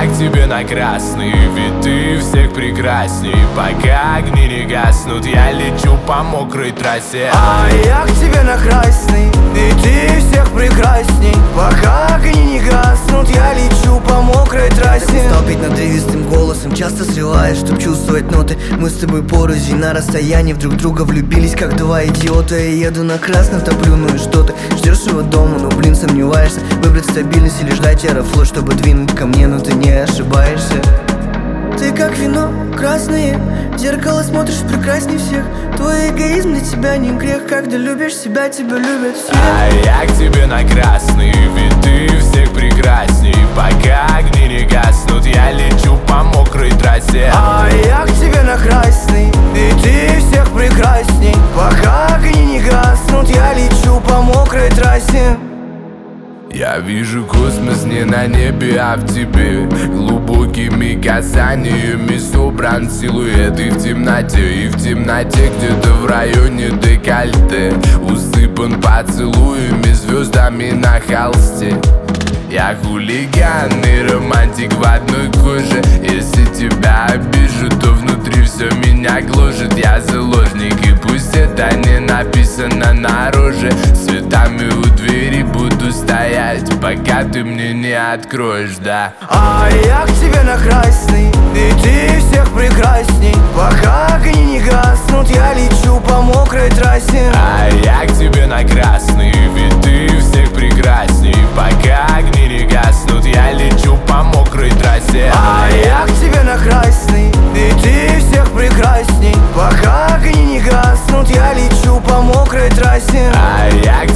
я к тебе на красный, ведь ты всех прекрасней. Пока огни не гаснут, я лечу по мокрой трассе. А я к тебе на красный, ведь ты всех прекрасней. Пока огни не гаснут, я лечу по мокрой трассе. Так устал петь надрывистым голосом, часто срываешь, чтоб чувствовать ноты. Мы с тобой порознь на расстоянии, в друг друга влюбились, как два идиота. Я еду на красном, топлю, ну и что ты? Ждешь его дома, но блин сомневаешься. Выбрать стабильность или ждать аэрофлот, чтобы двинуть ко мне, но ты не ошибаешься. Ты как вино красное, в зеркало смотришь прекрасней всех. Твой эгоизм для тебя не грех, когда любишь себя, тебя любят все. А я к тебе на красный, ведь ты всех прекрасней. Пока огни не гаснут, я лечу по мокрой трассе. А я к тебе на красный, ведь ты всех прекрасней. Пока огни не гаснут, я лечу по мокрой трассе. Я вижу космос не на небе, а в тебе. Глубокими касаниями собран силуэт. И в темноте, где-то в районе декольте усыпан поцелуями, звездами на холсте. Я хулиган и романтик в одной коже. Если тебя обижу, то внутри все меня гложет. Я заложник, и пусть это не написано на роже. С цветами у двери буду стоять, пока ты мне не откроешь, да. А я к тебе на красный, ведь ты всех прекрасней. Пока огни не гаснут, я лечу по мокрой трассе. А я к тебе на красный, ведь ты всех прекрасней. Пока огни не гаснут, я лечу по мокрой трассе. А я к тебе на красный, ведь ты всех прекрасней. Пока огни не гаснут, я лечу по мокрой трассе. А я к